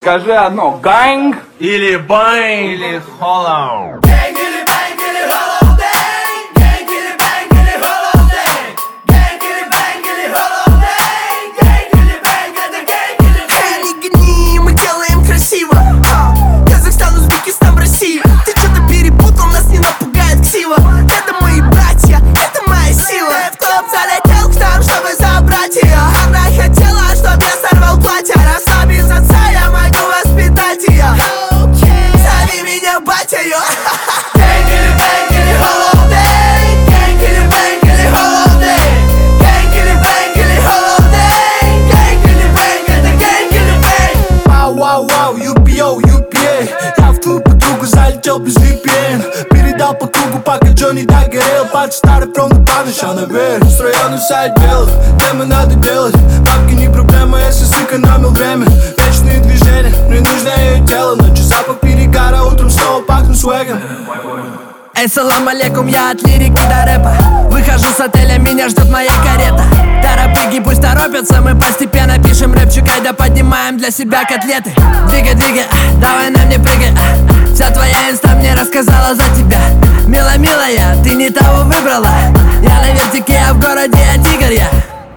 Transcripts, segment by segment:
Скажи одно, ганг или бэнг, или холлоу. Gang или bang или holiday, gang или bang или holiday, gang или bang или holiday, gang или bang это gang или bang. Не гони, мы делаем красиво. Казахстан, Узбекистан, Россия. Ты что-то перепутал, нас не напугает ксива. Это мои братья, это моя сила. В топ залетел к нам, чтобы забрать ее. Она хотела, чтоб я сорвал платье. Раз без отца я могу воспитать ее. Зови меня батя-ё. Gang или bang или holiday, gang или bang или holiday, gang или bang или holiday, gang или bang это gang или bang. Вау-вау-вау, UPO, UPA. Я в твою подругу залетел без VPN. Передал по кругу, пока Джонни догорел. Под старый фронт, падаешь, а наверх. Строеный сайт делать, демо надо делать. Бабки не проблема, если сэкономил время. Вечные движения, мне нужно ее тело. Ночью запах перегара, утром снова пахну свегом. Эй, салам алейкум, я от лирики до рэпа. Выхожу с отеля, меня ждет моя карета. Тарапыги пусть торопятся, мы постепенно пишем рэпчик, айда поднимаем для себя котлеты. Двигай, двигай, давай на мне прыгай. Вся твоя инста мне рассказала за тебя. Мила-милая, ты не того выбрала. Я на вертике, а в городе я тигр, я.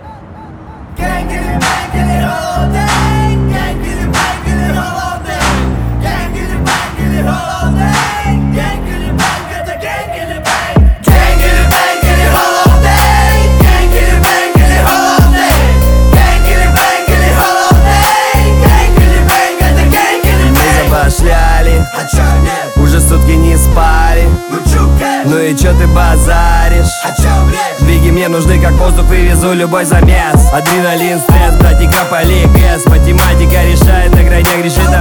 Gang или bang или holiday, gang или bang или holiday, gang или bang или holiday, gang или bang это gang или bang. Gang или bang или holiday, gang или bang или holiday, gang или bang или holiday, gang или bang это gang или Мы bang. забашляли, А чё нет? уже сутки не спали. Ну чукай, Ну и чё ты базаришь? а чё врешь? Двиги мне нужны как воздух, вывезу любой замес. Адреналин, стресс, брать игра по ЛГС. Математика решает, на гранях грешит